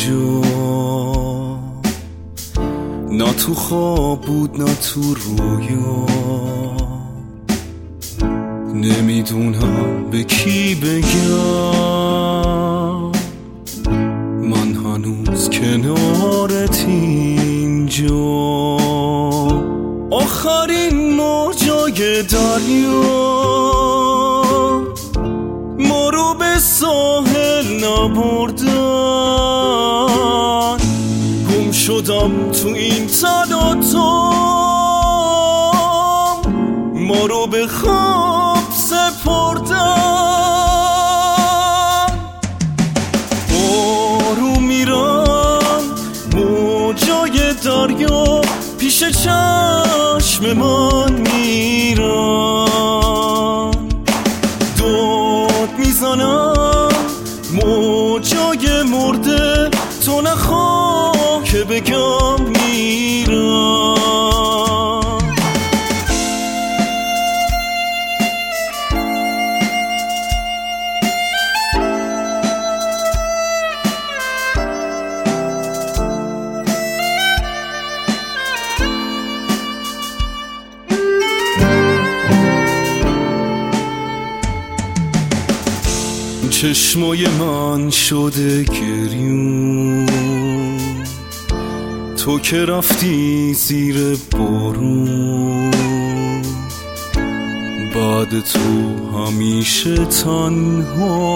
اینجا، نه تو خواب بود نه تو رویا. نمیدونم به کی بگم من هنوز کنارت اینجا. آخرین موجای دریا ما رو به ساحل نبردن. گم شدم تو این تلاطم، ما رو به خواب سپردن. آروم میرم موجای دریا، پیش چشم من میرن. داد میزنم موجای مرده، تو نخواه که بگم میرم. چشمای من شده گریون، تو که رفتی زیر بارون. بعد تو همیشه تنها،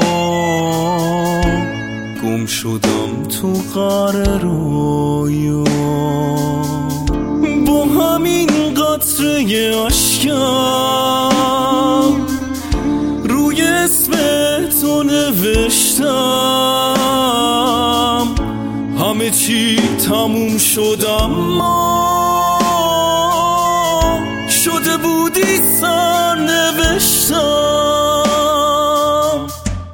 گم شدم تو قعر رویا. با همین قطره اشکم روی اسم تو نوشتم. همه چی تموم شد اما شده بودی سر نوشتم.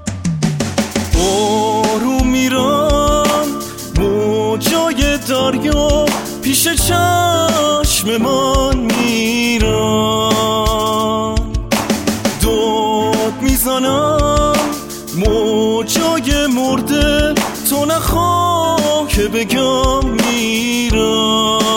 آروم میرم موجای دریا، پیش چشم من میرن. داد میزنم موجای مرده، تو نخواه که بگم میرم.